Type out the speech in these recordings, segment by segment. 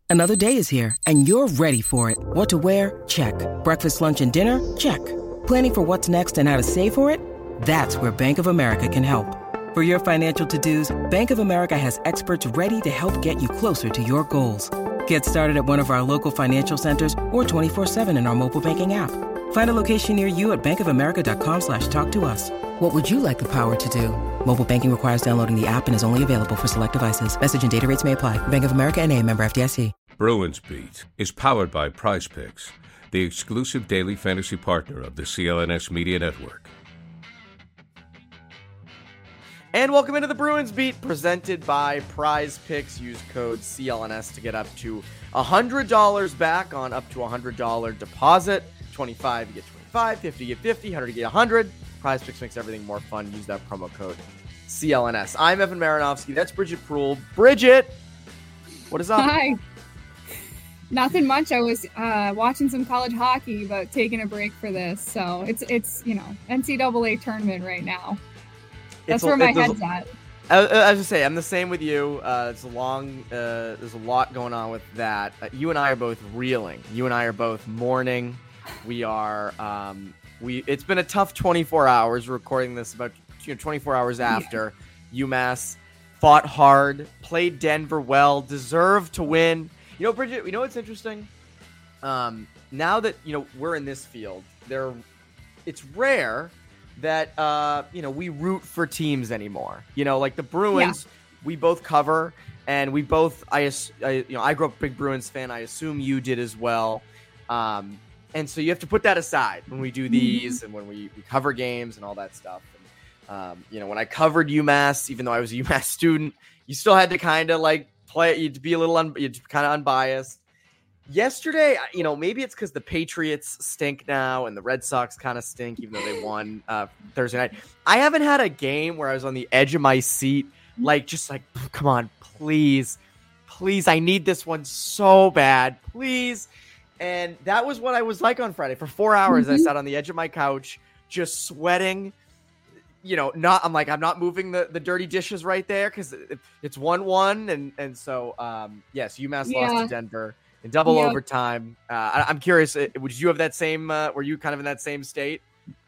Another day is here, and you're ready for it. What to wear? Check. Breakfast, lunch, and dinner? Check. Planning for what's next and how to save for it? That's where Bank of America can help. For your financial to-dos, Bank of America has experts ready to help get you closer to your goals. Get started at one of our local financial centers or 24/7 in our mobile banking app. Find a location near you at bankofamerica.com/talktous. What would you like the power to do? Mobile banking requires downloading the app and is only available for select devices. Message and data rates may apply. Bank of America N.A., member FDIC. Bruins Beat is powered by Prize Picks, the exclusive daily fantasy partner of the CLNS Media Network. And welcome into the Bruins Beat, presented by Prize Picks. Use code CLNS to get up to $100 back on up to $100 deposit. 25, you get 25, 50, you get 50, 100, you get 100. Prize Picks makes everything more fun. Use that promo code CLNS. I'm Evan Marinovsky. That's Bridget Proul. Bridget, what is up? Hi. Nothing much. I was watching some college hockey, but taking a break for this. So it's NCAA tournament right now. That's where my head's at. I was gonna say, I'm the same with you. It's a long. There's a lot going on with that. You and I are both reeling. You and I are both mourning. We are. It's been a tough 24 hours. We're recording this about 24 hours after UMass fought hard, played Denver well, deserved to win. You know, Bridget, you know what's interesting? Now that, we're in this field, it's rare that, we root for teams anymore. Like the Bruins, we both cover, and we both, I grew up a big Bruins fan. I assume you did as well. And so you have to put that aside when we do these and when we cover games and all that stuff. And, when I covered UMass, even though I was a UMass student, you still had to kind of like play it. You'd be a little you'd kind of unbiased. Yesterday, maybe it's because the Patriots stink now and the Red Sox kind of stink, even though they won Thursday night. I haven't had a game where I was on the edge of my seat, come on, please, I need this one so bad, please. And that was what I was like on Friday. For 4 hours, I sat on the edge of my couch, just sweating. I'm not moving the dirty dishes right there because it's 1-1. And so, yes, UMass lost to Denver in double overtime. I'm curious, would you have that same, were you kind of in that same state?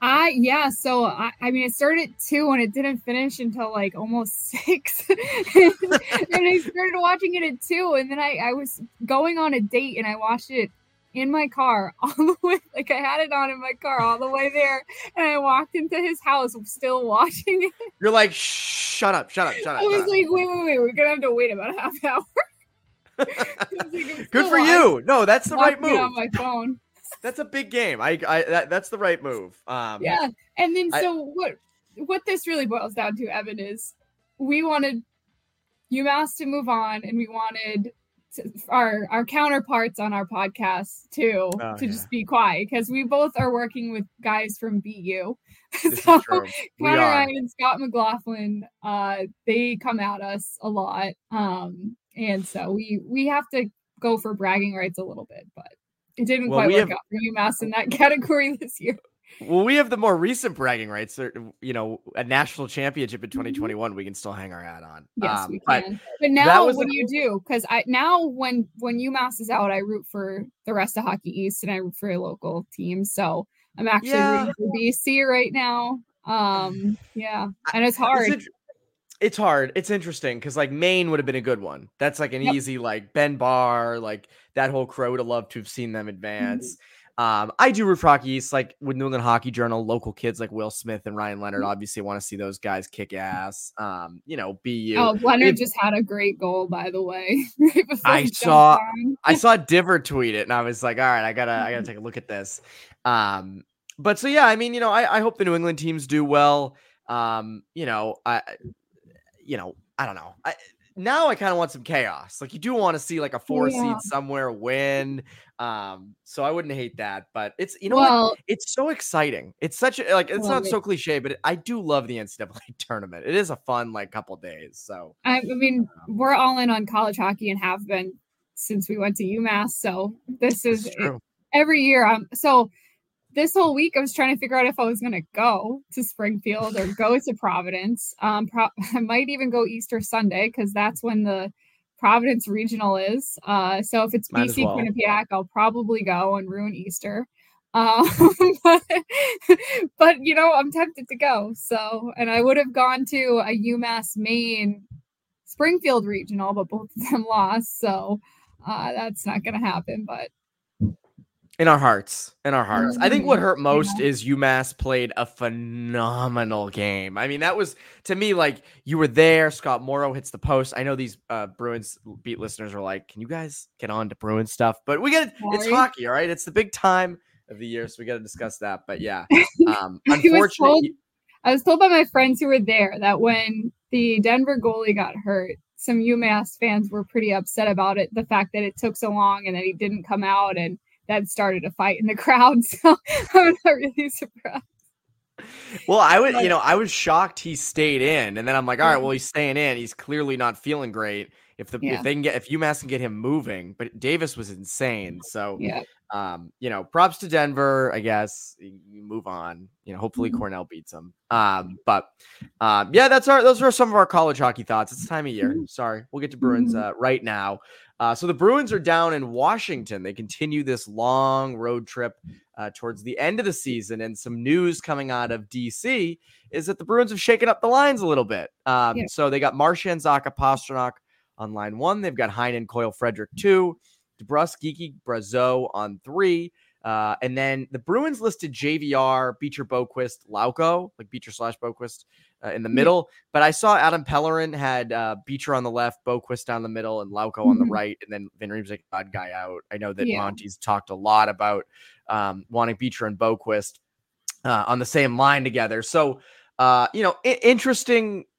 So it started at 2 and it didn't finish until like almost 6. and I started watching it at 2, and then I was going on a date and I watched it in my car all the way, I had it on in my car all the way there, and I walked into his house still watching it. You're like, shut up. I was like, wait, we're gonna have to wait about a half hour. Good for you. No, that's the right move. On my phone. That's a big game. That's the right move. And then what this really boils down to, Evan, is we wanted UMass to move on, and we wanted our counterparts on our podcast to just be quiet, because we both are working with guys from BU. So Connor Ryan and Scott McLaughlin, they come at us a lot, and so we have to go for bragging rights a little bit, but it didn't quite work out for UMass in that category this year. Well, we have the more recent bragging rights. A national championship in 2021, we can still hang our hat on. Yes, we can. But now, what do you do? Because when UMass is out, I root for the rest of Hockey East, and I root for a local team. So I'm actually rooting for BC right now. And it's hard. It's hard. It's interesting because Maine would have been a good one. That's an easy Ben Barr, that whole crew. I would have loved to have seen them advance. I do root for Hockey East, with New England Hockey Journal, local kids like Will Smith and Ryan Leonard. Obviously, want to see those guys kick ass. BU. Oh, Leonard just had a great goal, by the way. I saw Diver tweet it, and I was like, all right, I gotta take a look at this. But so yeah, I hope the New England teams do well. I don't know. Now I kind of want some chaos. You do want to see a 4 seed somewhere win. So I wouldn't hate that, but it's, it's so exciting. It's such a, it's not so cliche, but I do love the NCAA tournament. It is a fun, couple days. So, we're all in on college hockey and have been since we went to UMass. So this is every year. So this whole week I was trying to figure out if I was going to go to Springfield or go to Providence. I might even go Easter Sunday, because that's when the Providence Regional is. So if it's BC well. Quinnipiac, I'll probably go and ruin Easter. But I'm tempted to go. So, and I would have gone to a UMass Maine Springfield Regional, but both of them lost. So that's not going to happen. But in our hearts. I think what hurt most is UMass played a phenomenal game. I mean, that was, to me, like, you were there. Scott Morrow hits the post. I know these Bruins beat listeners are like, can you guys get on to Bruins stuff? But it's hockey, all right? It's the big time of the year, so we got to discuss that. But yeah, unfortunately. I was told by my friends who were there that when the Denver goalie got hurt, some UMass fans were pretty upset about it. The fact that it took so long and that he didn't come out, and that started a fight in the crowd. So I'm not really surprised. Well, I was shocked he stayed in, and then I'm like, all right, well, he's staying in. He's clearly not feeling great. If UMass can get him moving, but Davis was insane. So, props to Denver, I guess. You move on. Hopefully Cornell beats them. Those are some of our college hockey thoughts. It's the time of year. Sorry, we'll get to Bruins right now. So the Bruins are down in Washington. They continue this long road trip towards the end of the season, and some news coming out of DC is that the Bruins have shaken up the lines a little bit. So they got Marchand, Zacha, Pastrnak on line 1. They've got Heinen, Coyle, Frederick 2, DeBrusk, Geekie, Brazeau on 3. And then the Bruins listed JVR, Beecher, Boquist, Lauko, like Beecher/Boquist in the middle. But I saw Adam Pellerin had Beecher on the left, Boquist down the middle, and Lauko on the right. And then Van Riemsdyk, odd guy out. I know that Monty's talked a lot about wanting Beecher and Boquist on the same line together. So, interesting.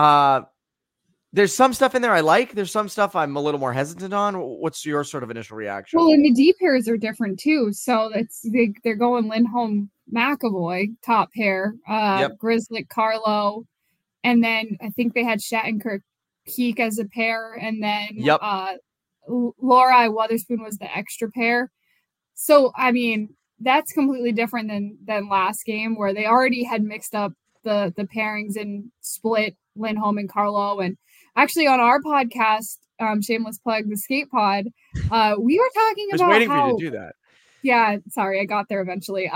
There's some stuff in there I like. There's some stuff I'm a little more hesitant on. What's your sort of initial reaction? Well, and the D pairs are different too. So they're going Lindholm, McAvoy, top pair, Grzelcyk, Carlo, and then I think they had Shattenkirk, Keek as a pair, and then Lori Wotherspoon was the extra pair. So I mean, that's completely different than last game, where they already had mixed up the pairings and split Lindholm and Carlo. And actually on our podcast, shameless plug, the Skate Pod, we were talking about waiting for you to do that. Yeah, sorry, I got there eventually.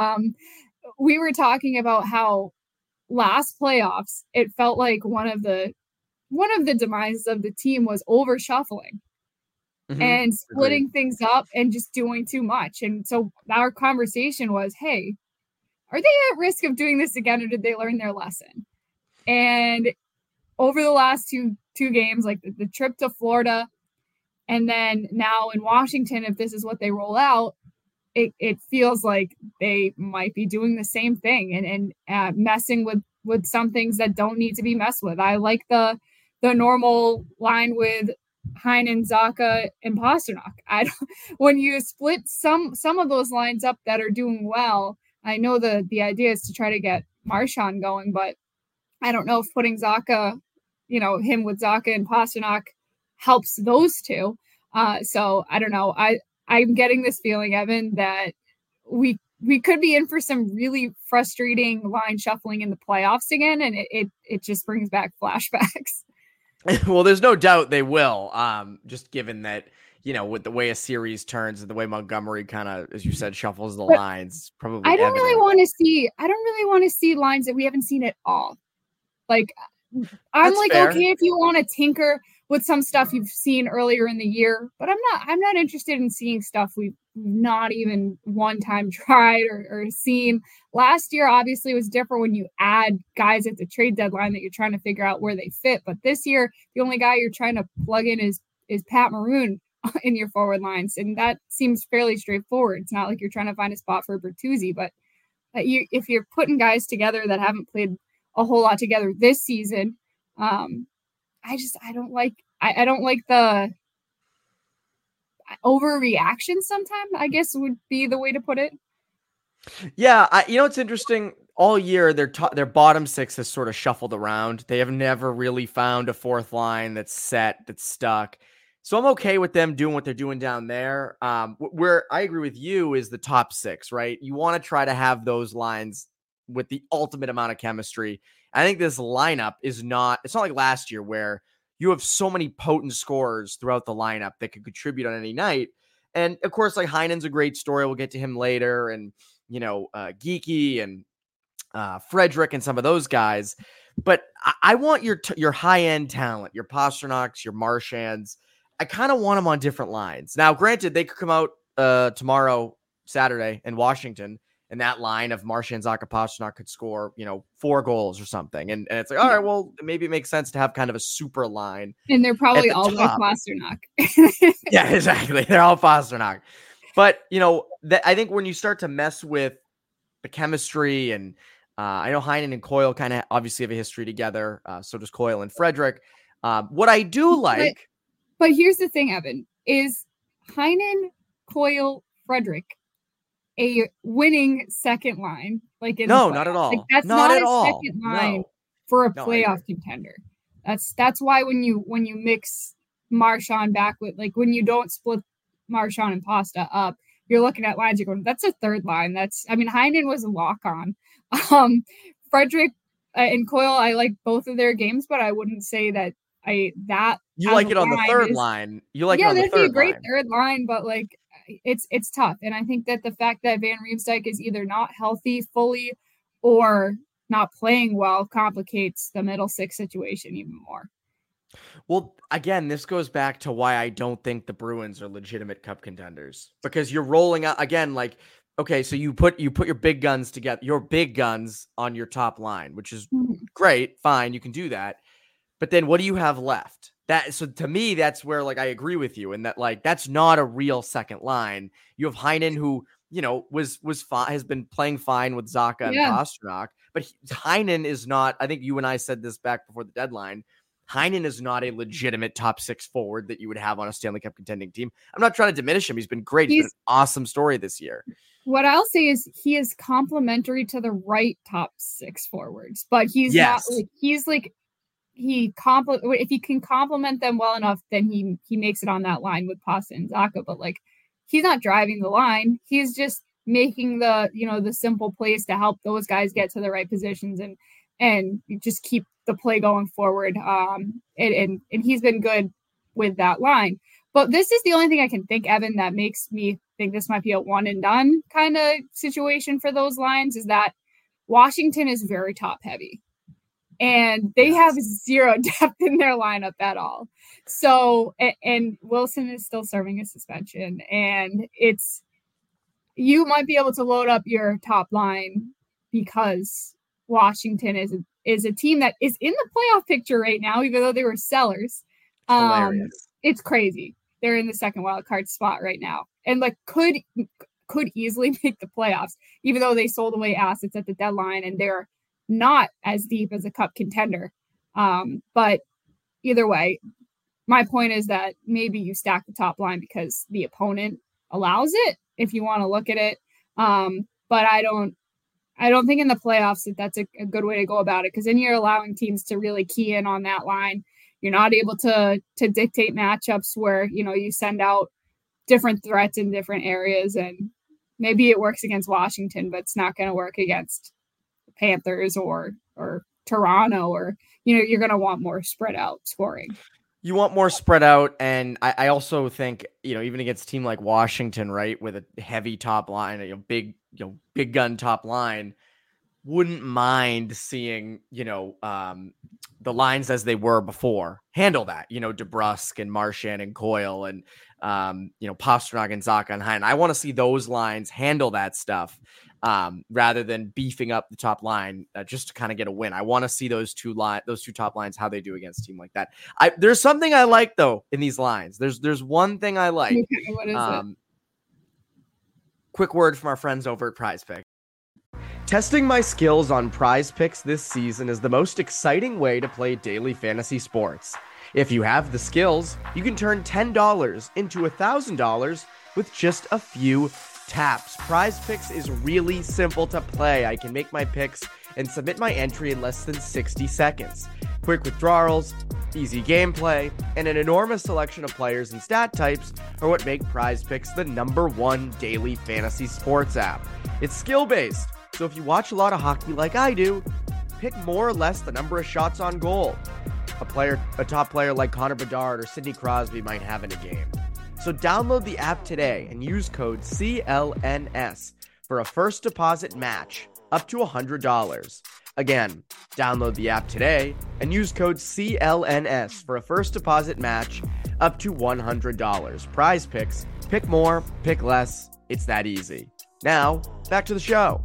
We were talking about how last playoffs, it felt like one of the demises of the team was over shuffling and splitting things up and just doing too much. And so our conversation was, hey, are they at risk of doing this again, or did they learn their lesson? And over the last two games, like the trip to Florida, and then now in Washington, if this is what they roll out, it feels like they might be doing the same thing and messing with some things that don't need to be messed with. I like the normal line with Heinen, Zacha, and Pastrnak. When you split some of those lines up that are doing well, I know the idea is to try to get Marchand going, but I don't know if putting Zacha, him with Zacha and Pastrnak helps those two. So I don't know. I'm getting this feeling, Evan, that we could be in for some really frustrating line shuffling in the playoffs again, and it just brings back flashbacks. Well, there's no doubt they will. Just given that, with the way a series turns and the way Montgomery kind of, as you said, shuffles the lines, probably. I don't really want to see lines that we haven't seen at all. Like, I'm like, fair. Okay, if you want to tinker with some stuff you've seen earlier in the year, but I'm not interested in seeing stuff we've not even one time tried or seen. Last year, obviously, was different when you add guys at the trade deadline that you're trying to figure out where they fit. But this year, the only guy you're trying to plug in is Pat Maroon in your forward lines. And that seems fairly straightforward. It's not like you're trying to find a spot for Bertuzzi, but if you're putting guys together that haven't played a whole lot together this season, I don't like the overreaction sometimes, I guess would be the way to put it. Yeah, it's interesting. All year, their bottom six has sort of shuffled around. They have never really found a fourth line that's set, that's stuck. So I'm okay with them doing what they're doing down there. Where I agree with you is the top six, right? You want to try to have those lines with the ultimate amount of chemistry. I think this lineup it's not like last year where, you have so many potent scorers throughout the lineup that could contribute on any night. And of course, like Heinen's a great story. We'll get to him later. And, Geeky and Frederic and some of those guys. But I want your high-end talent, your Pastrnaks, your Marchands. I kind of want them on different lines. Now, granted, they could come out tomorrow, Saturday, in Washington, and that line of Marchand, Zacha, Pastrnak could score, 4 goals or something. And it's like, all right, well, maybe it makes sense to have kind of a super line. And they're probably all like Pastrnak. Yeah, exactly. They're all Pastrnak. But, I think when you start to mess with the chemistry, and I know Heinen and Coyle kind of obviously have a history together. So does Coyle and Frederic. What I do like. But here's the thing, Evan, is Heinen, Coyle, Frederic a winning second line? Like no, not at all. Like, that's not at all. Second line for a playoff contender. That's why when you mix Marchand back with, like, when you don't split Marchand and Pasta up, you're looking at lines, you're going, that's a third line. Heinen was a lock on. Frederic and Coyle, I like both of their games, but I wouldn't say that you like it on the third line. You like it on the third line. Yeah, that'd be a great third line, but like it's tough. And I think that the fact that Van Riemsdyk is either not healthy fully or not playing well complicates the middle six situation even more. Well, again, this goes back to why I don't think the Bruins are legitimate cup contenders, because you're rolling out again, like, okay, so you put your big guns together, your big guns on your top line, which is great. Fine. You can do that. But then what do you have left? So to me, that's where, like, I agree with you in that, like, that's not a real second line. You have Heinen, who, has been playing fine with Zacha and Pastrnak, but Heinen is not, I think you and I said this back before the deadline, Heinen is not a legitimate top 6 forward that you would have on a Stanley Cup contending team. I'm not trying to diminish him. He's been great. He's been an awesome story this year. What I'll say is he is complementary to the right top 6 forwards, but he's not like, he's like, if he can complement them well enough, then he makes it on that line with Pasta and Zacha. But like, he's not driving the line. He's just making the simple plays to help those guys get to the right positions and just keep the play going forward. And he's been good with that line. But this is the only thing I can think, Evan, that makes me think this might be a one and done kind of situation for those lines, is that Washington is very top heavy. And they have zero depth in their lineup at all. So, and Wilson is still serving a suspension. And you might be able to load up your top line because Washington is a team that is in the playoff picture right now, even though they were sellers. It's crazy. They're in the second wild card spot right now. And like could easily make the playoffs, even though they sold away assets at the deadline and they're not as deep as a cup contender. But either way, my point is that maybe you stack the top line because the opponent allows it, if you want to look at it. But I don't think in the playoffs that's a good way to go about it, because then you're allowing teams to really key in on that line. You're not able to dictate matchups where, you send out different threats in different areas, and maybe it works against Washington, but it's not going to work against Panthers or Toronto, or you're going to want more spread out scoring. You want more spread out, and I also think even against a team like Washington, right, with a heavy top line, big gun top line, wouldn't mind seeing the lines as they were before handle that. DeBrusk and Marchand and Coyle and Pastrnak and Zacha and Heinen. I want to see those lines handle that stuff. Rather than beefing up the top line just to kind of get a win. I want to see those two top lines, how they do against a team like that. There's something I like though in these lines. There's one thing I like. Okay, what is it? Quick word from our friends over at Prize Picks. Testing my skills on Prize Picks this season is the most exciting way to play daily fantasy sports. If you have the skills, you can turn $10 into $1,000 with just a few taps. Prize Picks is really simple to play. I can make my picks and submit my entry in less than 60 seconds. Quick withdrawals, easy gameplay, and an enormous selection of players and stat types are what make Prize Picks the #1 daily fantasy sports app. It's skill-based, so if you watch a lot of hockey like I do, pick more or less the number of shots on goal. a top player like Connor Bedard or Sidney Crosby might have in a game. So download the app today and use code CLNS for a first deposit match up to $100. Again, download the app today and use code CLNS for a first deposit match up to $100. Prize Picks. Pick more, pick less. It's that easy. Now, back to the show.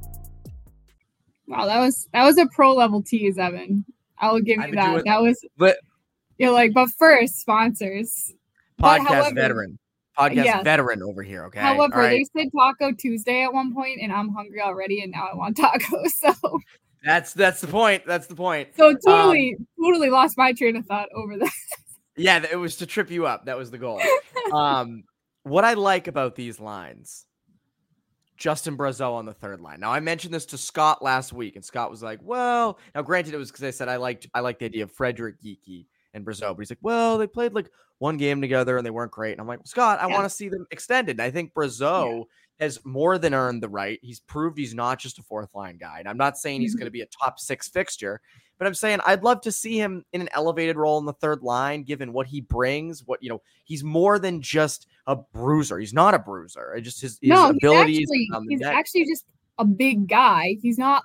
Wow, that was a pro level tease, Evan. I will give you that. That was you're like, but first, sponsors. Podcast veteran over here, okay? However, They said Taco Tuesday at one point, and I'm hungry already, and now I want tacos. So that's the point. That's the point. So totally lost my train of thought over that. Yeah, it was to trip you up. That was the goal. What I like about these lines, Justin Brazeau on the third line. Now, I mentioned this to Scott last week, and Scott was like, well, now granted, it was because I said I liked the idea of Frederic, Geekie, and Brazeau, but he's like, well, they played like one game together and they weren't great. And I'm like, Scott, I want to see them extended. And I think Brazeau has more than earned the right. He's proved he's not just a fourth line guy. And I'm not saying he's going to be a top 6 fixture, but I'm saying I'd love to see him in an elevated role in the third line, given what he brings. He's more than just a bruiser. He's not a bruiser. It's just his abilities. He's actually just a big guy. He's not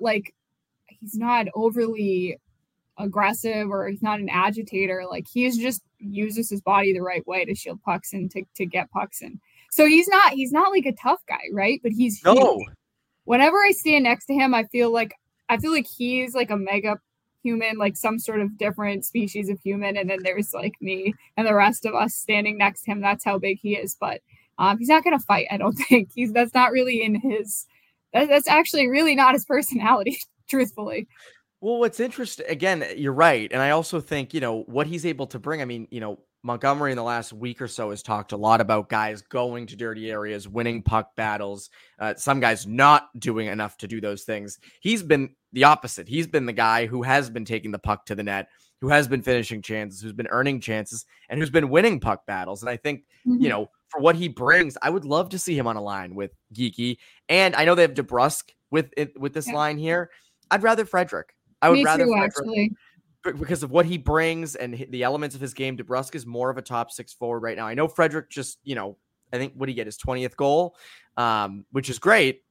overly aggressive, or he's not an agitator. Like, he's just uses his body the right way to shield pucks and to get pucks in. So he's not like a tough guy, right? But he's huge. Whenever I stand next to him, I feel like he's like a mega human, like some sort of different species of human, and then there's like me and the rest of us standing next to him. That's how big he is. But he's not gonna fight, I don't think. That's not really in his that's actually really not his personality, truthfully. Well, what's interesting, again, you're right. And I also think, what he's able to bring. I mean, Montgomery in the last week or so has talked a lot about guys going to dirty areas, winning puck battles. Some guys not doing enough to do those things. He's been the opposite. He's been the guy who has been taking the puck to the net, who has been finishing chances, who's been earning chances, and who's been winning puck battles. And I think, for what he brings, I would love to see him on a line with Geekie. And I know they have DeBrusk with this line here. I'd rather Frederic. I would rather Frederic, actually, because of what he brings and the elements of his game. DeBrusk is more of a top 6 forward right now. I know Frederic just, I think, what did he get, his 20th goal, which is great.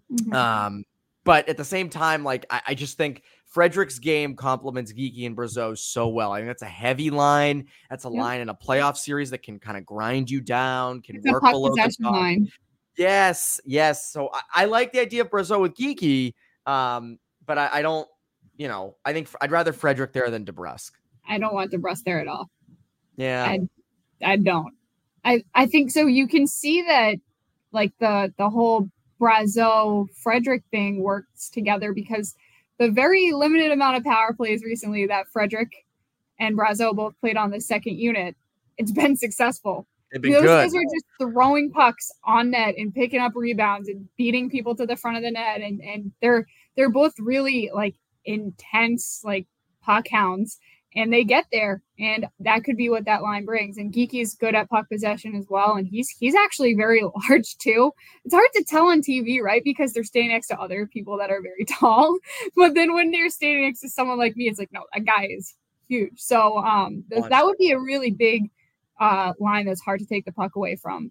But at the same time, like, I just think Frederic's game complements Geekie and Brazeau so well. I think that's a heavy line. That's a line in a playoff series that can kind of grind you down, can work below the top. Line. Yes. So I like the idea of Brazeau with Geekie, but I don't. I think I'd rather Frederic there than DeBrusk. I don't want DeBrusk there at all. Yeah. I don't. I think so. You can see that, like, the whole Brazeau Frederic thing works together, because the very limited amount of power plays recently that Frederic and Brazeau both played on the second unit, it's been successful. Those guys are just throwing pucks on net and picking up rebounds and beating people to the front of the net, and they're both really, like, intense, like, puck hounds, and they get there, and that could be what that line brings. And Geekie's good at puck possession as well, and he's actually very large too. It's hard to tell on TV, right, because they're standing next to other people that are very tall, but then when they're standing next to someone like me, it's like, no, that guy is huge. So that would be a really big line that's hard to take the puck away from.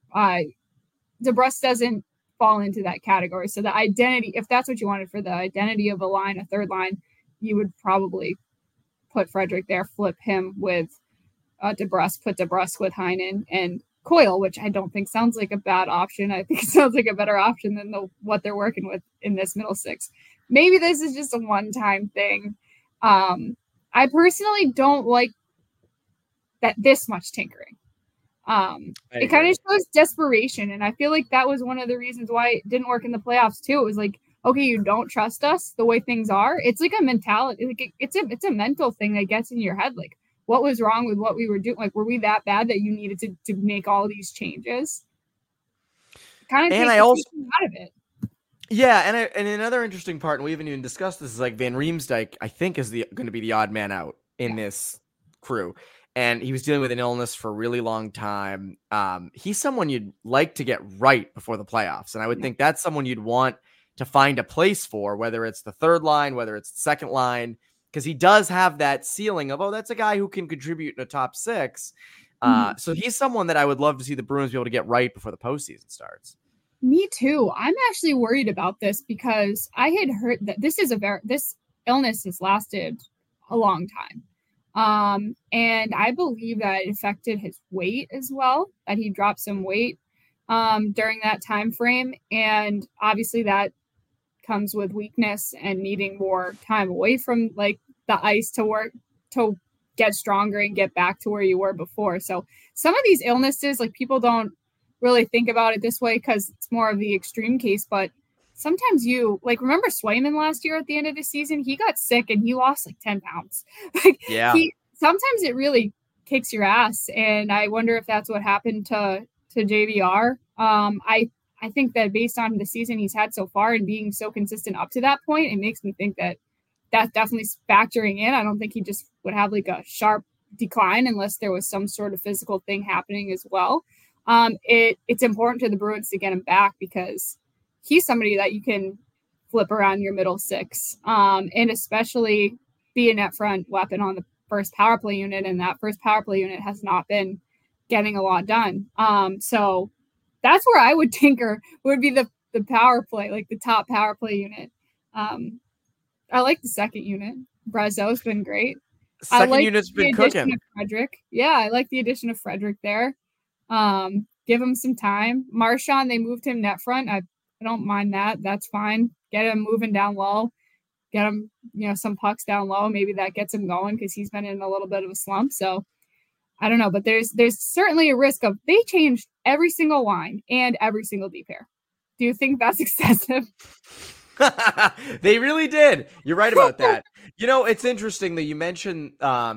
DeBrusk doesn't fall into that category. So the identity, if that's what you wanted for the identity of a line, a third line, you would probably put Frederic there, flip him with DeBrusk, put DeBrusk with Heinen and Coyle, which I don't think sounds like a bad option. I think it sounds like a better option than what they're working with in this middle six. Maybe this is just a one-time thing. I personally don't like that this much tinkering. It kind of shows desperation, and I feel like that was one of the reasons why it didn't work in the playoffs too. It was like, okay, you don't trust us the way things are. It's like a mentality, like it's a mental thing that gets in your head. Like, what was wrong with what we were doing? Like, were we that bad that you needed to make all these changes? Kind of takes the out of it. Yeah, and another interesting part, and we haven't even discussed this, is like Van Riemsdyk, I think, is going to be the odd man out in this crew. And he was dealing with an illness for a really long time. He's someone you'd like to get right before the playoffs. And I would think that's someone you'd want to find a place for, whether it's the third line, whether it's the second line. because he does have that ceiling of, oh, that's a guy who can contribute in a top 6. So he's someone that I would love to see the Bruins be able to get right before the postseason starts. Me too. I'm actually worried about this because I had heard that this illness has lasted a long time. And I believe that it affected his weight as well, that he dropped some weight during that time frame. And obviously that comes with weakness and needing more time away from like the ice to get stronger and get back to where you were before. So some of these illnesses, like people don't really think about it this way because it's more of the extreme case, but sometimes remember Swayman last year at the end of the season, he got sick and he lost like 10 pounds. Sometimes it really kicks your ass. And I wonder if that's what happened to JVR. I think that based on the season he's had so far and being so consistent up to that point, it makes me think that that's definitely factoring in. I don't think he just would have like a sharp decline unless there was some sort of physical thing happening as well. It's important to the Bruins to get him back because he's somebody that you can flip around your middle 6, and especially be a net front weapon on the first power play unit. And that first power play unit has not been getting a lot done. So that's where I would tinker, would be the power play, like the top power play unit. I like the second unit. Brazeau's been great. Second unit's been cooking. Frederic. Yeah, I like the addition of Frederic there. Give him some time. Marchand, they moved him net front. I don't mind that. That's fine. Get him moving down low. Get him, some pucks down low. Maybe that gets him going because he's been in a little bit of a slump. So I don't know, but there's certainly a risk of they changed every single line and every single D pair. Do you think that's excessive? They really did. You're right about that. It's interesting that you mentioned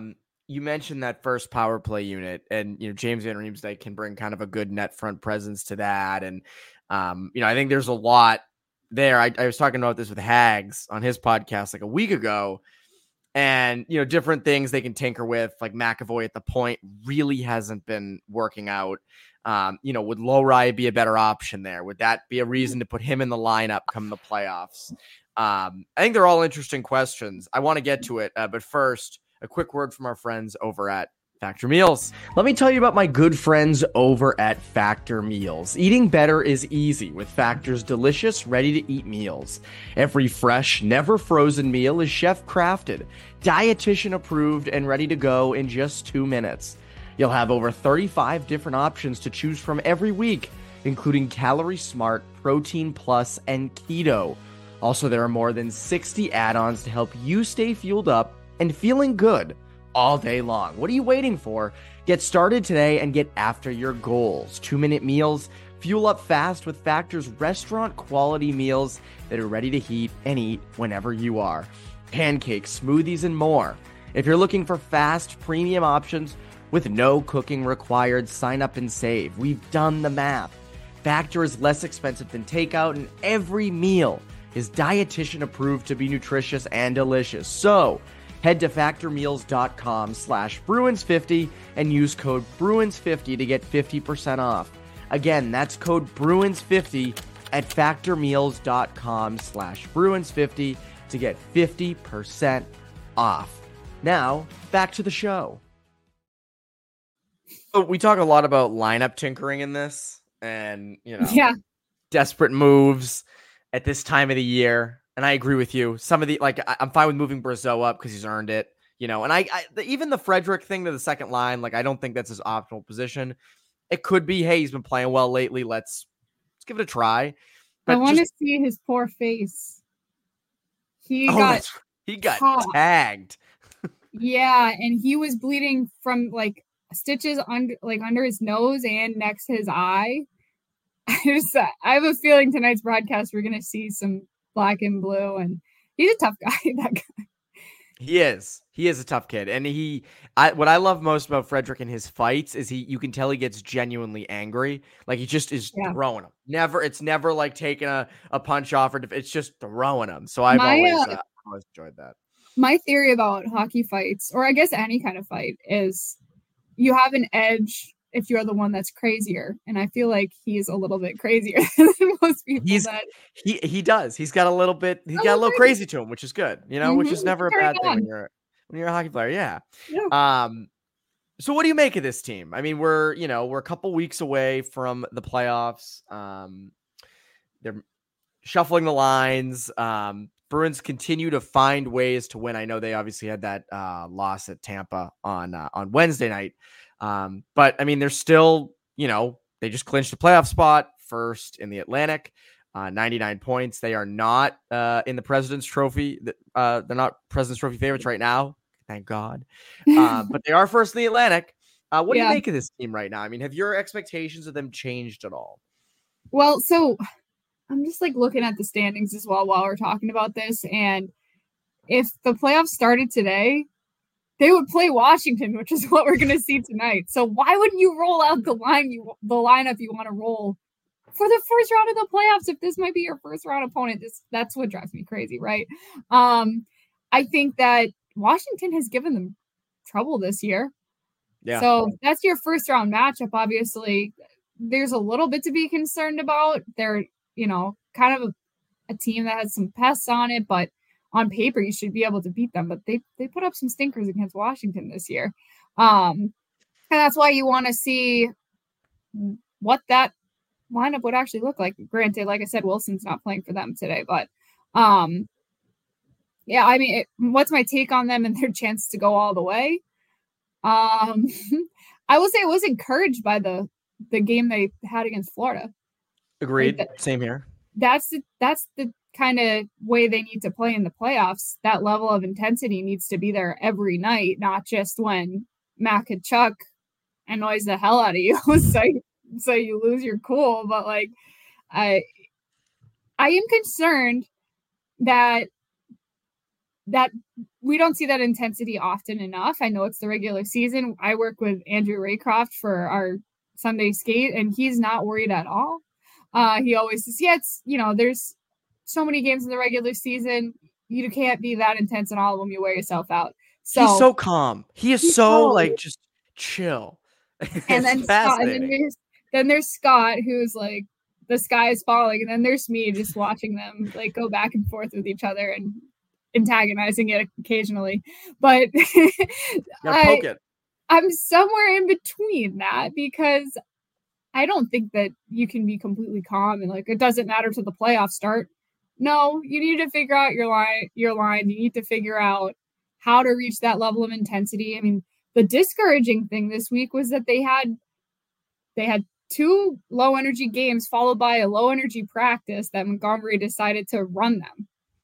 that first power play unit, and James Van Riemsdyk can bring kind of a good net front presence to that. And I think there's a lot there. I was talking about this with Hags on his podcast like a week ago, and different things they can tinker with, like McAvoy at the point really hasn't been working out. Would Lowry be a better option there? Would that be a reason to put him in the lineup come the playoffs? I think they're all interesting questions. I want to get to it, but first, a quick word from our friends over at Factor Meals. Let me tell you about my good friends over at Factor Meals. Eating better is easy with Factor's delicious, ready-to-eat meals. Every fresh, never frozen meal is chef-crafted, dietitian approved, and ready to go in just 2 minutes. You'll have over 35 different options to choose from every week, including Calorie Smart, Protein Plus, and Keto. Also, there are more than 60 add-ons to help you stay fueled up and feeling good all day long. What are you waiting for? Get started today and get after your goals. 2-minute meals, fuel up fast with Factor's restaurant quality meals that are ready to heat and eat whenever you are. Pancakes, smoothies, and more. If you're looking for fast, premium options with no cooking required, sign up and save. We've done the math. Factor is less expensive than takeout, and every meal is dietitian approved to be nutritious and delicious. So head to factormeals.com/Bruins50 and use code Bruins50 to get 50% off. Again, that's code Bruins50 at factormeals.com/Bruins50 to get 50% off. Now, back to the show. So we talk a lot about lineup tinkering in this and, desperate moves at this time of the year. And I agree with you. Some of the, I'm fine with moving Brazeau up because he's earned it, and I even the Frederic thing to the second line, I don't think that's his optimal position. It could be, hey, he's been playing well lately. Let's give it a try. But I want to see his poor face. He got tagged. Yeah. And he was bleeding from stitches under his nose and next to his eye. I have a feeling tonight's broadcast we're gonna see some black and blue, and he's a tough guy. That guy. He is a tough kid, and what I love most about Frederic in his fights is you can tell he gets genuinely angry. He just is throwing him. It's never like taking a punch off, or it's just throwing him. So I've always enjoyed that. My theory about hockey fights, or I guess any kind of fight, is you have an edge if you're the one that's crazier. And I feel like he's a little bit crazier than most people. He does. He's got a little crazy to him, which is good, which is never a bad thing when you're a hockey player. Yeah. So what do you make of this team? I mean, we're a couple weeks away from the playoffs. They're shuffling the lines. Bruins continue to find ways to win. I know they obviously had that loss at Tampa on Wednesday night. But I mean, they're still, they just clinched a playoff spot, first in the Atlantic, 99 points. They are not in the President's Trophy. They're not President's Trophy favorites right now. Thank God. But they are first in the Atlantic. What do you make of this team right now? I mean, have your expectations of them changed at all? Well, so I'm just looking at the standings as well while we're talking about this. And if the playoffs started today, they would play Washington, which is what we're going to see tonight. So why wouldn't you roll out the lineup you want to roll for the first round of the playoffs if this might be your first round opponent? That's what drives me crazy, right? I think that Washington has given them trouble this year. Yeah. So that's your first round matchup. Obviously, there's a little bit to be concerned about. They're, kind of a team that has some pests on it, but on paper, you should be able to beat them. But they put up some stinkers against Washington this year. And that's why you want to see what that lineup would actually look like. Granted, like I said, Wilson's not playing for them today, but yeah, I mean, what's my take on them and their chance to go all the way? I will say I was encouraged by the game they had against Florida. Agreed. Same here. That's the kind of way they need to play in the playoffs. That level of intensity needs to be there every night, not just when Matt Tkachuk annoys the hell out of you, so you lose your cool. But I am concerned that we don't see that intensity often enough. I know it's the regular season. I work with Andrew Raycroft for our Sunday skate, and he's not worried at all. He always says, it's, there's so many games in the regular season. You can't be that intense in all of them. You wear yourself out. So he's so calm. He is so just chill. And then Scott, and there's Scott, who's like, the sky is falling. And then there's me just watching them go back and forth with each other and antagonizing it occasionally. But I'm somewhere in between that, because I don't think that you can be completely calm and it doesn't matter to the playoff start. No, you need to figure out your line. You need to figure out how to reach that level of intensity. I mean, the discouraging thing this week was that they had 2 low energy games followed by a low energy practice that Montgomery decided to run them.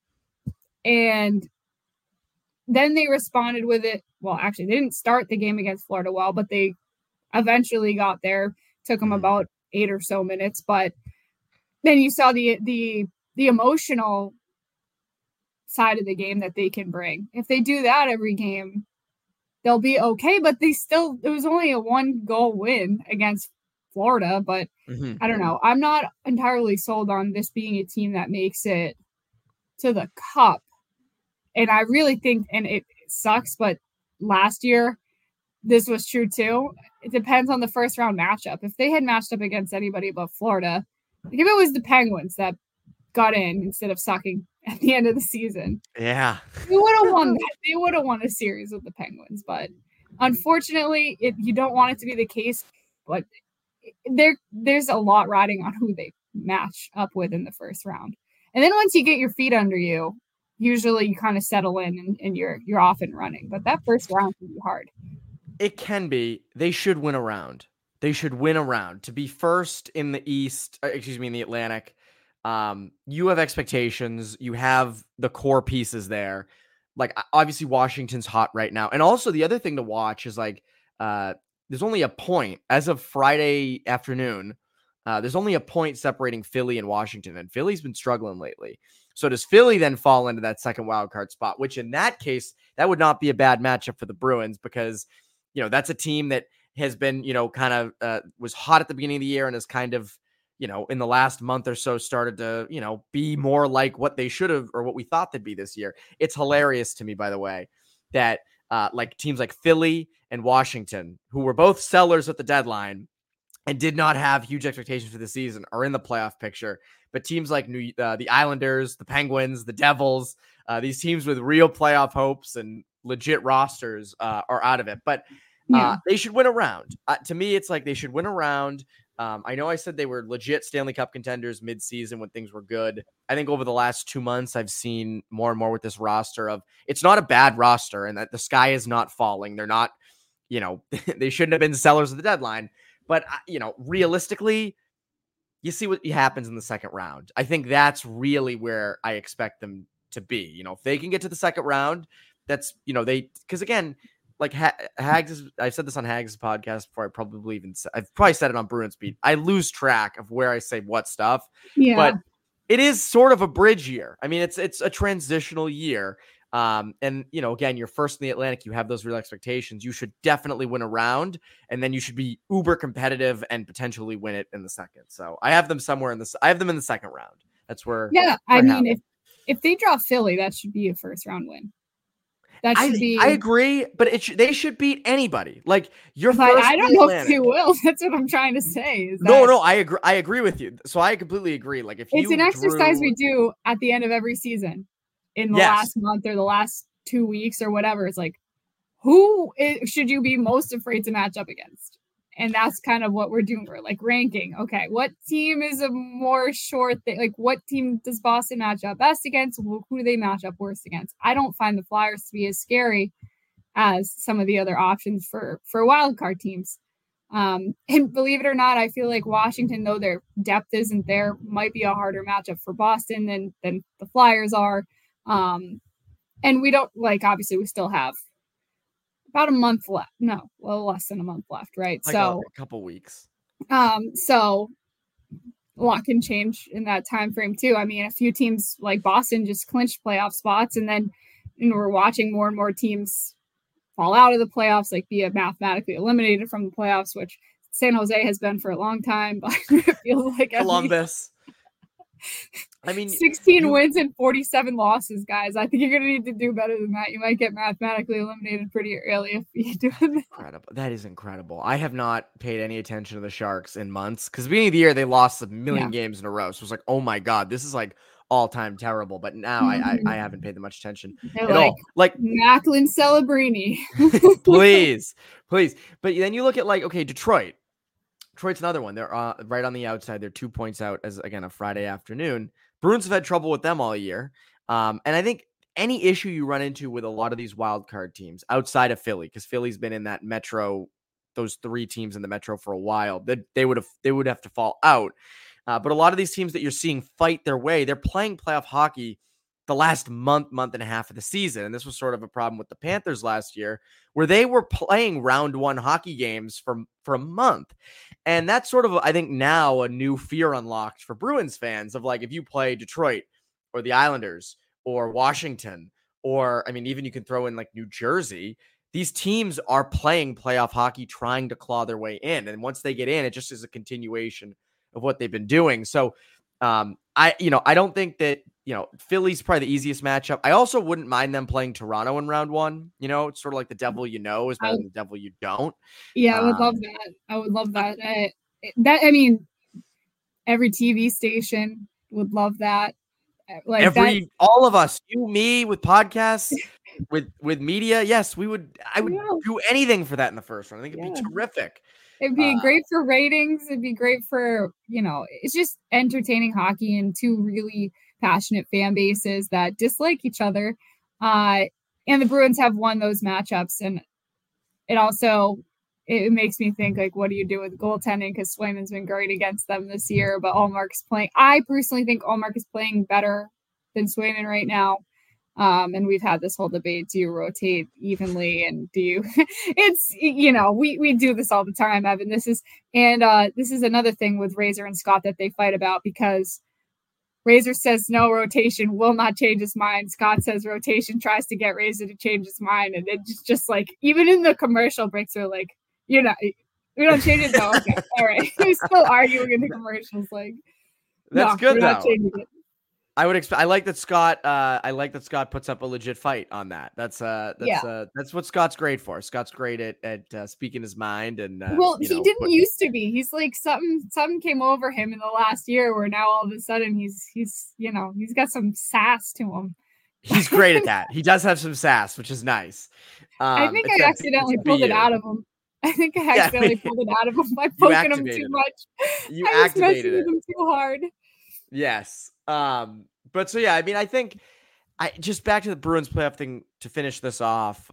And then they responded with it. Well, actually, they didn't start the game against Florida well, but they eventually got there. Took them about 8 or so minutes. But then you saw the emotional side of the game that they can bring. If they do that every game, they'll be okay. But it was only a 1-goal win against Florida. But I don't know. I'm not entirely sold on this being a team that makes it to the Cup. And I really think, and it sucks, but last year, this was true too. It depends on the first round matchup. If they had matched up against anybody but Florida, if it was the Penguins that got in instead of sucking at the end of the season, they would have won that. They would have won a series with the Penguins. But unfortunately, you don't want it to be the case. But there's a lot riding on who they match up with in the first round. And then once you get your feet under you, usually you kind of settle in and you're off and running. But that first round can be hard. It can be. They should win a round. They should win a round to be first in the East. In the Atlantic. You have expectations. You have the core pieces there. Obviously Washington's hot right now. And also the other thing to watch is there's only a point as of Friday afternoon. There's only a point separating Philly and Washington, and Philly's been struggling lately. So does Philly then fall into that second wild card spot, which in that case, that would not be a bad matchup for the Bruins, because that's a team that has been, was hot at the beginning of the year and has kind of, in the last month or so started to, be more like what they should have or what we thought they'd be this year. It's hilarious to me, by the way, that teams like Philly and Washington, who were both sellers at the deadline and did not have huge expectations for the season, are in the playoff picture. But teams like the Islanders, the Penguins, the Devils, these teams with real playoff hopes and legit rosters are out of it. But they should win a round. To me, it's like they should win a round. I know I said they were legit Stanley Cup contenders mid-season when things were good. I think over the last 2 months, I've seen more and more with this roster of it's not a bad roster and that the sky is not falling. They're not, they shouldn't have been sellers of the deadline. But, realistically, you see what happens in the second round. I think that's really where I expect them to be. If they can get to the second round, that's, because again, like Hags, I've said this on Hags' podcast before. I've probably said it on Bruins Beat. I lose track of where I say what stuff, but it is sort of a bridge year. I mean, it's a transitional year. And again, you're first in the Atlantic, you have those real expectations. You should definitely win a round, and then you should be uber competitive and potentially win it in the second. So I have them I have them in the second round. That's where. Yeah. I mean, if they draw Philly, that should be a first round win. That should be. I agree, but they should beat anybody. Like first. I don't know if they will. That's what I'm trying to say. No, I agree. I agree with you. So I completely agree. Like it's an exercise we do at the end of every season. In the last month or the last 2 weeks or whatever, it's like, who should you be most afraid to match up against? And that's kind of what we're doing. We're like ranking. Okay, what team is a more short thing? Like, what team does Boston match up best against? Who do they match up worst against? I don't find the Flyers to be as scary as some of the other options for wildcard teams. And believe it or not, I feel like Washington, though their depth isn't there, might be a harder matchup for Boston than the Flyers are. And we don't obviously we still have about a month left. No, well, less than a month left. Right. So a couple weeks. So a lot can change in that time frame too. I mean, a few teams like Boston just clinched playoff spots, and then we're watching more and more teams fall out of the playoffs, like be mathematically eliminated from the playoffs, which San Jose has been for a long time, but it feels like Columbus. I mean, 16 wins and 47 losses, guys. I think you're going to need to do better than that. You might get mathematically eliminated pretty early if you do that. Incredible. That is incredible. I have not paid any attention to the Sharks in months because at the beginning of the year, they lost a million games in a row. So it was like, oh my God, this is like all-time terrible. But now I haven't paid that much attention at all. Like Macklin Celebrini. please. But then you look at Detroit. Detroit's another one. They're right on the outside. They're 2 points out as, again, a Friday afternoon. Bruins have had trouble with them all year. And I think any issue you run into with a lot of these wild card teams outside of Philly, because Philly's been in that Metro, those three teams in the Metro for a while, they would have to fall out. But a lot of these teams that you're seeing fight their way, they're playing playoff hockey the last month and a half of the season. And this was sort of a problem with the Panthers last year, where they were playing round one hockey games for a month. And that's sort of, I think, now a new fear unlocked for Bruins fans of if you play Detroit or the Islanders or Washington, or, I mean, even you can throw in New Jersey, these teams are playing playoff hockey, trying to claw their way in. And once they get in, it just is a continuation of what they've been doing. So I don't think that, Philly's probably the easiest matchup. I also wouldn't mind them playing Toronto in round one. It's sort of like the devil is better than the devil you don't. Yeah, I would love that. I would love that. Every TV station would love that. All of us, you, me, with podcasts, with media. Yes, I would do anything for that in the first round. I think it'd be terrific. It'd be great for ratings. It'd be great for, it's just entertaining hockey and two really passionate fan bases that dislike each other. And the Bruins have won those matchups. And it makes me think, what do you do with goaltending? Because Swayman's been great against them this year, but Ullmark's playing. I personally think Ullmark is playing better than Swayman right now. And we've had this whole debate. Do you rotate evenly? And do you, we do this all the time, Evan. This is another thing with Razor and Scott that they fight about, because Razor says no, rotation will not change his mind. Scott says rotation tries to get Razor to change his mind. And it's just even in the commercial breaks, are we don't change it. No, okay. All right. We still arguing in the commercials. That's good though. I would expect. I like that Scott. I like that Scott puts up a legit fight on that. That's what Scott's great for. Scott's great at speaking his mind. And he didn't used to be. He's like something came over him in the last year where now all of a sudden he's got some sass to him. He's great at that. He does have some sass, which is nice. I think I accidentally pulled it out of him. Pulled it out of him by poking him too much. You activated it. Him too hard. Yes. But so, yeah, I mean, I think just back to the Bruins playoff thing to finish this off.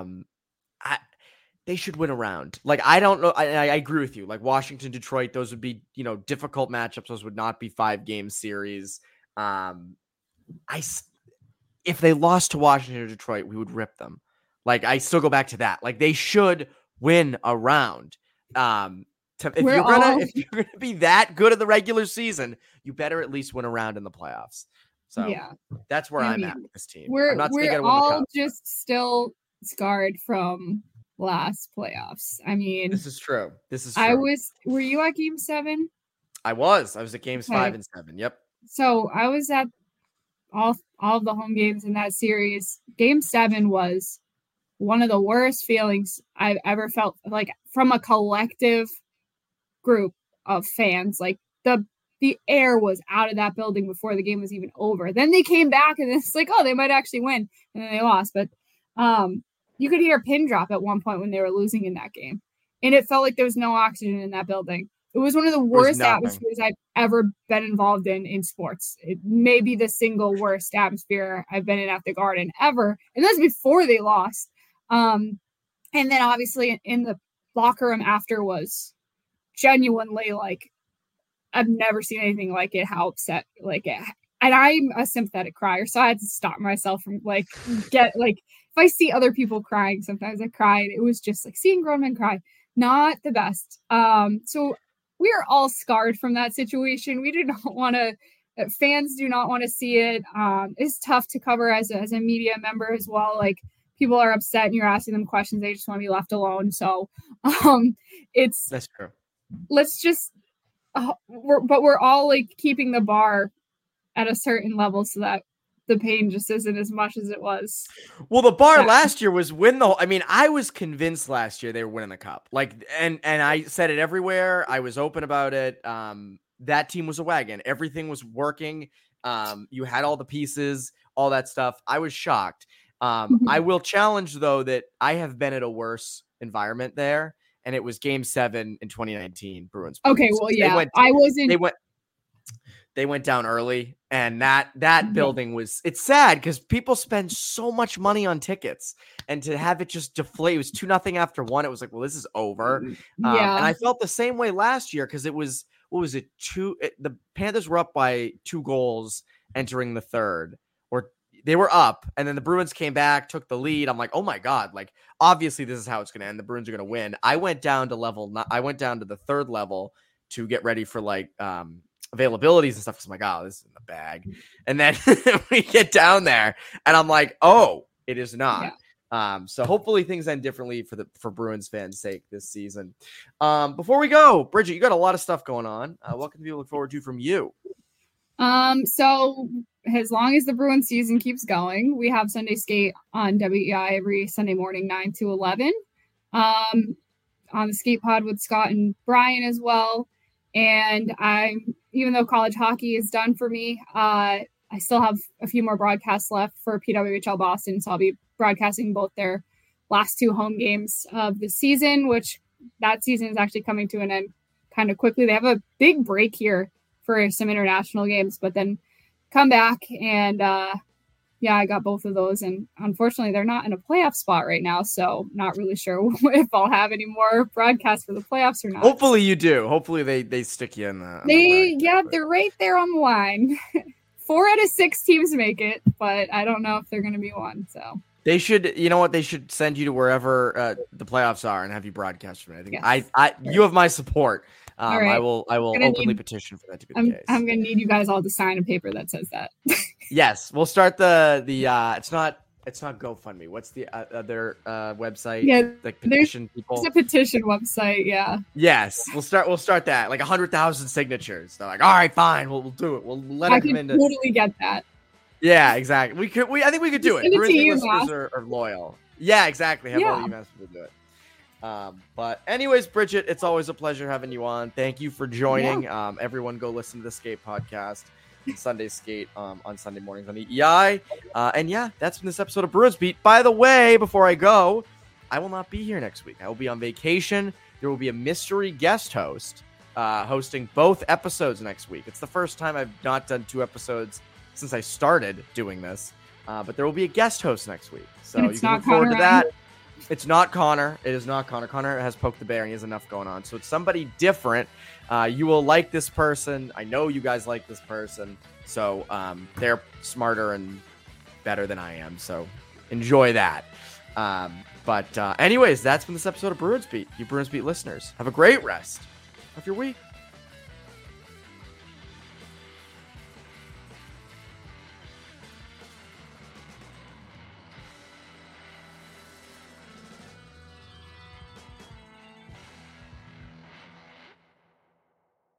They should win a round. Like, I don't know. I agree with you. Like Washington, Detroit, those would be, difficult matchups. Those would not be 5-game series. If they lost to Washington or Detroit, we would rip them. Like, I still go back to that. Like, they should win a round. If you're gonna be that good in the regular season, you better at least win a round in the playoffs. So yeah, that's where I'm at with this team. We're all just still scarred from last playoffs. I mean, this is true. Were you at Game 7? I was at Games 5 and 7. Yep. So I was at all of the home games in that series. Game 7 was one of the worst feelings I've ever felt, like from a collective group of fans. Like the air was out of that building before the game was even over. Then they came back and it's like, oh, they might actually win, and then they lost. But you could hear a pin drop at one point when they were losing in that game, and it felt like there was no oxygen in that building. It was one of the worst atmospheres I've ever been involved in sports. It may be the single worst atmosphere I've been in at the Garden ever, and that's before they lost. And then obviously in the locker room after was genuinely like, I've never seen anything like it, how upset, like, and I'm a sympathetic crier, so I had to stop myself from if I see other people crying, sometimes I cry, and it was just like seeing grown men cry, not the best. So we are all scarred from that situation. We do not want to, fans do not want to see it. It's tough to cover as a media member as well. Like, people are upset and you're asking them questions, they just want to be left alone. So that's true. Let's just we're all like keeping the bar at a certain level so that the pain just isn't as much as it was. Well, the bar last year was I was convinced last year they were winning the cup. Like, and I said it everywhere. I was open about it. That team was a wagon. Everything was working. You had all the pieces, all that stuff. I was shocked. I will challenge, though, that I have been at a worse environment there, and it was Game 7 in 2019, Bruins. Okay, well, yeah, They went down early, and that building it's sad because people spend so much money on tickets, and to have it just deflate, it was 2-0 after 1. It was like, well, this is over. Yeah. And I felt the same way last year because it was, the Panthers were up by 2 goals entering the third, or they were up, and then the Bruins came back, took the lead. I'm like, oh my God, like, obviously this is how it's going to end. The Bruins are going to win. I went down to the third level to get ready for availabilities and stuff. Cause I'm like, oh, this is in the bag. And then we get down there and I'm like, oh, it is not. Yeah. So hopefully things end differently for Bruins fans' sake this season. Before we go, Bridget, you got a lot of stuff going on. What can people look forward to from you? So as long as the Bruins season keeps going, we have Sunday Skate on WEI every Sunday morning, 9 to 11. On the Skate Pod with Scott and Brian as well. And even though college hockey is done for me, I still have a few more broadcasts left for PWHL Boston. So I'll be broadcasting both their last 2 home games of the season, which that season is actually coming to an end kind of quickly. They have a big break here for some international games, but then come back and I got both of those, and unfortunately they're not in a playoff spot right now, so not really sure if I'll have any more broadcasts for the playoffs or not. Hopefully you do. Hopefully they stick you in the they're right there on the line. 4 out of 6 teams make it, but I don't know if they're going to be one. So they should, you know what? They should send you to wherever the playoffs are and have you broadcast from it. I think you have my support. Right. I will openly petition for that to be the case. I'm going to need you guys all to sign a paper that says that. Yes, we'll start the it's not It's not GoFundMe. What's the other website? Yeah, like petition people. It's a petition website. Yeah. Yes, we'll start that. Like 100,000 signatures. They're like, all right, fine, we'll do it. We'll let them into. Totally get that. Yeah, exactly. I think we could do it. Bruinsbeat listeners are loyal. Yeah, exactly. Have all the UMass people do it. But anyways, Bridget, it's always a pleasure having you on. Thank you for joining. Yeah. Everyone go listen to the Skate podcast and Sunday Skate on Sunday mornings on EEI. And yeah, that's been this episode of Bruins Beat. By the way, before I go, I will not be here next week. I will be on vacation. There will be a mystery guest host hosting both episodes next week. It's the first time I've not done 2 episodes since I started doing this. But there will be a guest host next week. So you can look forward to that. It's not Connor. It is not Connor. Connor has poked the bear and he has enough going on. So it's somebody different. You will like this person. I know you guys like this person. So they're smarter and better than I am. So enjoy that. But anyways, that's been this episode of Bruins Beat. You Bruins Beat listeners, have a great rest of your week.